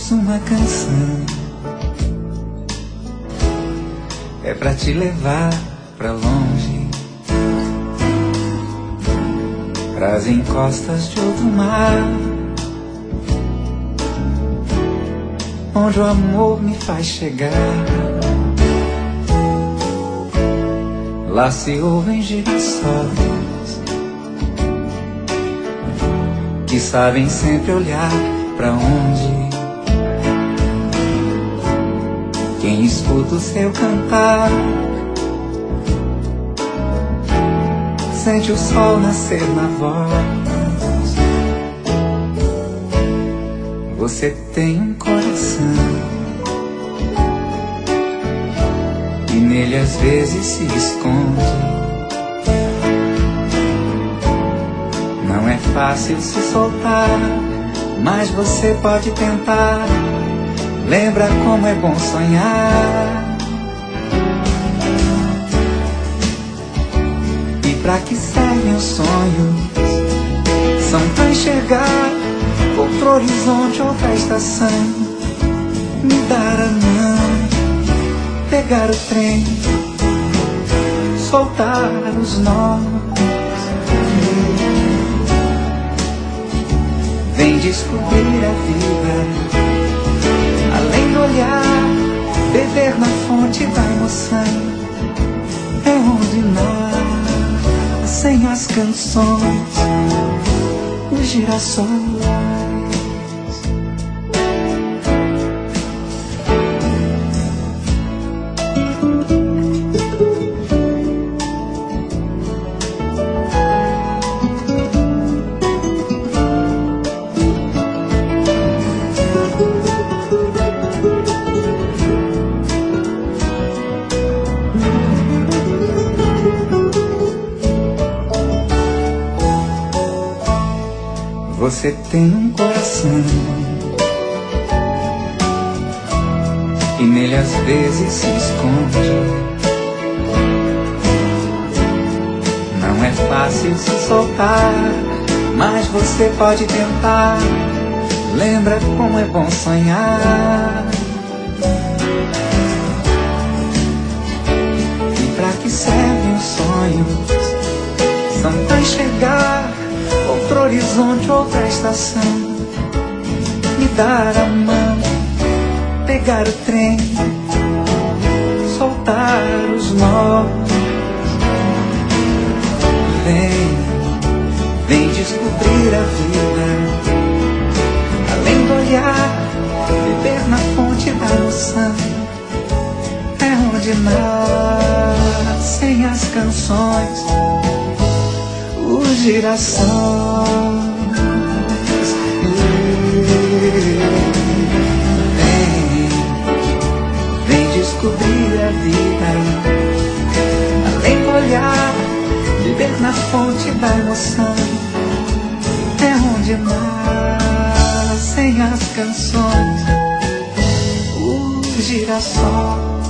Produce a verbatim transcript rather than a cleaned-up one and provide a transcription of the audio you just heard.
mais uma canção. É pra te levar pra longe, pras encostas de outro mar, onde o amor me faz chegar. Lá se ouvem girassóis que sabem sempre olhar pra onde quem escuta o seu cantar sente o sol nascer na voz. Você tem um coração e nele às vezes se esconde. Não é fácil se soltar, mas você pode tentar. Lembra como é bom sonhar. E pra que servem os sonhos? São pra enxergar outro horizonte, outra estação. Me dar a mão, pegar o trem, soltar os nós. Vem descobrir a vida, além do olhar, beber na fonte da emoção. É onde nascem as canções, os girassóis. Você tem um coração e nele às vezes se esconde. Não é fácil se soltar, mas você pode tentar. Lembra como é bom sonhar. E pra que servem os sonhos? São pra enxergar outro horizonte, outra estação. Me dar a mão, pegar o trem, soltar os nós. Vem, vem descobrir a vida, além do olhar, beber na fonte da emoção. É onde nascem as canções, os girassóis. Vem, vem descobrir a vida, além do olhar, beber na fonte da emoção. É onde nascem as canções, os girassóis.